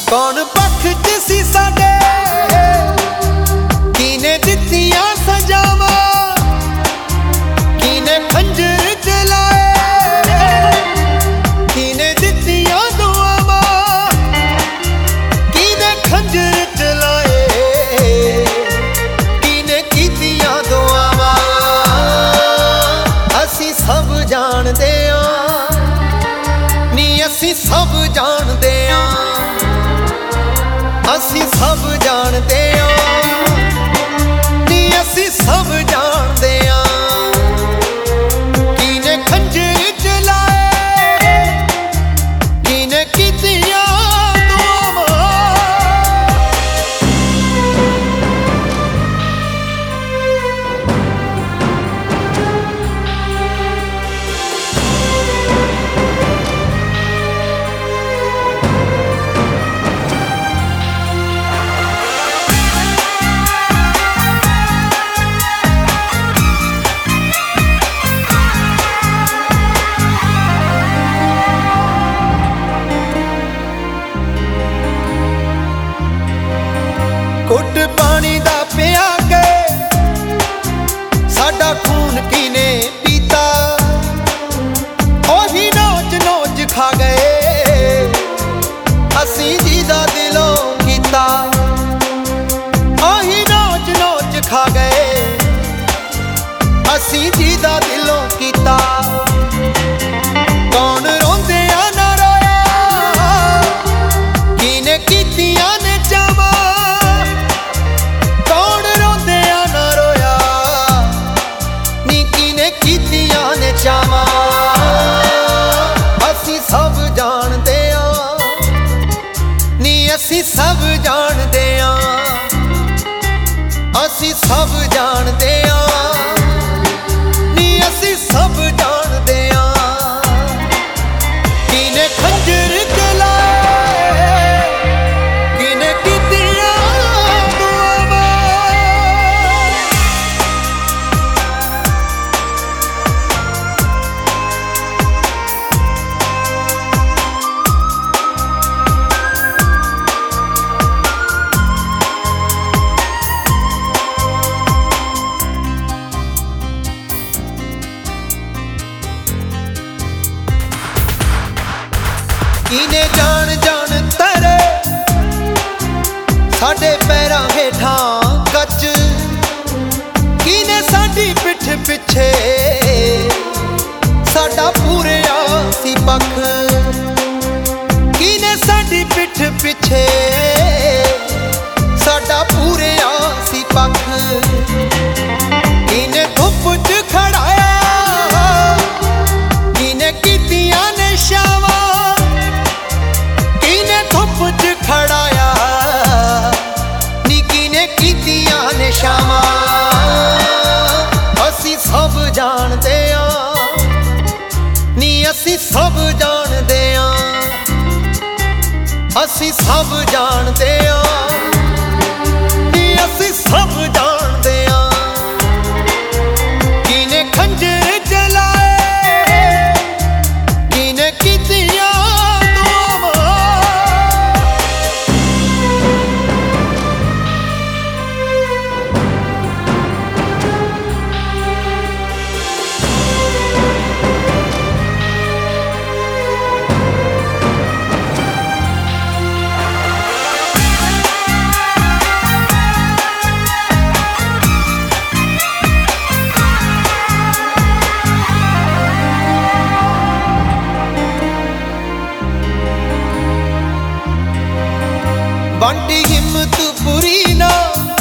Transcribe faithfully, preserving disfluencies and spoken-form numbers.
कौन पक्ष च सी साडे किने दित्तियां सजावां किने खंजर चलाए किने दित्तियां दुआवां किने खंजर चलाए किने कीतियां दुआवां असीं सब जाणदे आं नी असीं सब जाणदे आं असीं सब जाणदे आं नी असीं सब जाणदे आं किने खंजर चलाए किने कीतियां दुआवां घुट पानी दा पिया के साडा खून किने पीता ओही नोच नोच खा गए असीं जीदा दिलों कीता ओही नोच नोच खा गए असीं जीदा दिलों कीता कौन रोंदिया ना रोया किने कीतियां ने चावां कीतियां ने चावां असीं सब जाणदे आं नी असीं सब जाणदे आं असीं सब जाणदे आं नी असीं सब जाणदे आं किने खंजर चलाए किने कीतियां दुआवां किने जान जान तरे साडे पैरां हेठां कच किने साडी पिठ पिछे साडा पूरिया सी पख किने साडी पिठ पिछे साडा पूरिया सी पख किने धुप च खड़ाया किने कीतियां ने शावां धुप च खड़ाया नी किने कीतियां ने शावां असीं सब जाणदे आं नी असीं सब जाणदे आं असीं सब जाणदे आं नी असीं सब जाणदे आं किने खंजर चलाए किने कीतियां बंटी हिम्मत पूरी ना